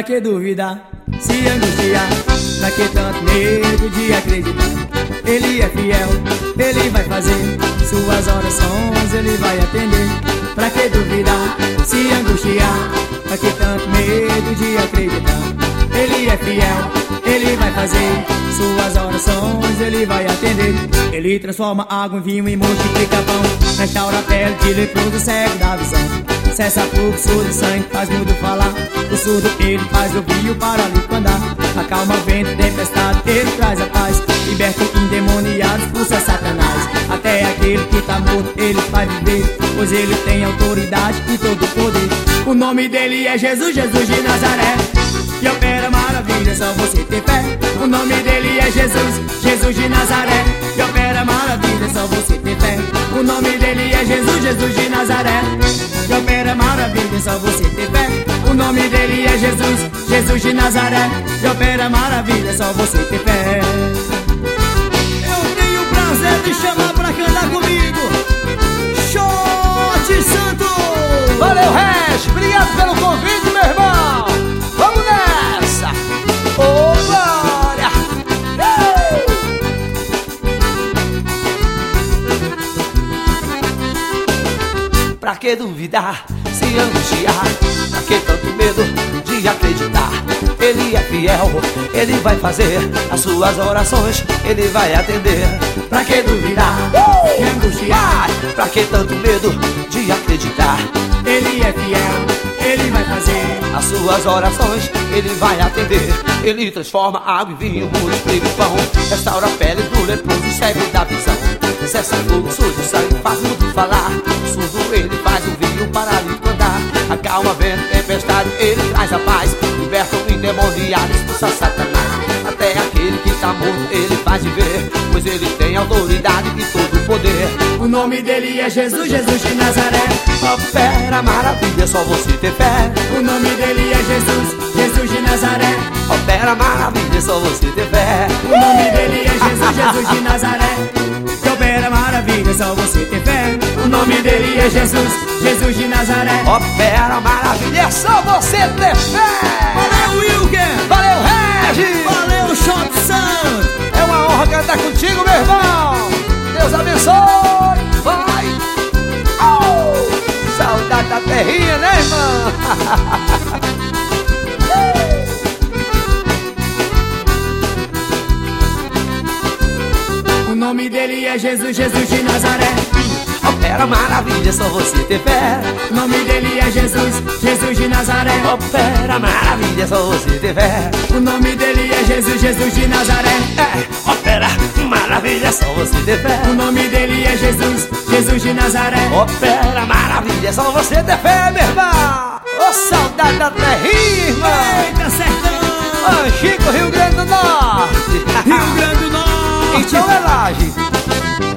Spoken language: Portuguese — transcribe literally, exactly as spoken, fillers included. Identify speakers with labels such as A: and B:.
A: Pra que duvidar, se angustiar? Pra que tanto medo de acreditar? Ele é fiel, ele vai fazer suas orações, ele vai atender. Pra que duvidar, se angustiar? Pra que tanto medo de acreditar? Ele é fiel, ele vai fazer suas orações, ele vai atender. Ele transforma água em vinho e multiplica pão, restaura a pele de leproso, cego da visão, cessa fluxo de sangue, faz mudo falar. O surdo ele faz ouvir o paralítico andar. Acalma vento, tempestade, ele traz a paz. Liberta o endemoniado, expulsa Satanás. Até aquele que tá morto ele faz viver, pois ele tem autoridade e todo o poder. O nome dele é Jesus, Jesus de Nazaré, e opera maravilha, só você ter fé. O nome dele é Jesus, Jesus de Nazaré, e opera maravilha, só você ter fé. O nome dele é Jesus, Jesus de Nazaré, e opera maravilha, só você ter fé. O nome dele é Jesus, Jesus de Nazaré, e opera maravilha, só você ter fé. Eu tenho o prazer de chamar pra cantar comigo Shot Santos.
B: Valeu, Regis, obrigado pelo convite, meu irmão. Vamos nessa! Ô, glória! Uh! Pra que duvidar, se angustiar? Pra que tanto medo de acreditar? Ele é fiel, ele vai fazer as suas orações, ele vai atender.
A: Pra que duvidar, uh! se angustiar?
B: Pra que tanto medo de acreditar?
A: Ele é fiel, ele vai fazer
B: as suas orações, ele vai atender. Ele transforma água em vinho, multiplica o pão, restaura a pele do leproso, cego da visão, cessa fluxo de sangue, faz mudo falar. Surdo ele faz o vinho, paralítico andar. Acalma vento, tempestade, ele traz a paz. Liberta o endemoniado, expulsa Satanás. Até aquele que tá morto ele faz viver, pois ele tem autoridade e todo o poder.
A: O nome dele é Jesus, Jesus de Nazaré,
B: opera maravilha, só você ter fé.
A: O nome dele é Jesus, Jesus de Nazaré,
B: opera maravilha, só você ter fé.
A: O nome dele é Jesus, Jesus de Nazaré, que opera maravilha, só você ter fé. O nome dele é Jesus, Jesus de Nazaré,
B: opera maravilha, só você ter fé.
A: Valeu, Wilker!
B: Valeu, Regis!
A: Valeu, Shot Santos!
B: É uma honra cantar contigo, meu irmão! Deus abençoe! Vai! Oh! Saudade da terrinha, né, irmão?
A: O nome dele é Jesus, Jesus de Nazaré,
B: opera maravilha, só você ter fé.
A: O nome dele é Jesus, Jesus de Nazaré,
B: opera maravilha, só você ter fé.
A: O nome dele é Jesus, Jesus de Nazaré,
B: é, opera maravilha, só você ter fé.
A: O nome dele é Jesus, Jesus de Nazaré,
B: opera maravilha, só você ter fé, meu irmão. Ô, oh, saudade da terrinha, irmão.
A: Eita, sertão!
B: Ô, Chico, Rio Grande do Norte.
A: Rio Grande do Norte.
B: Então é laje.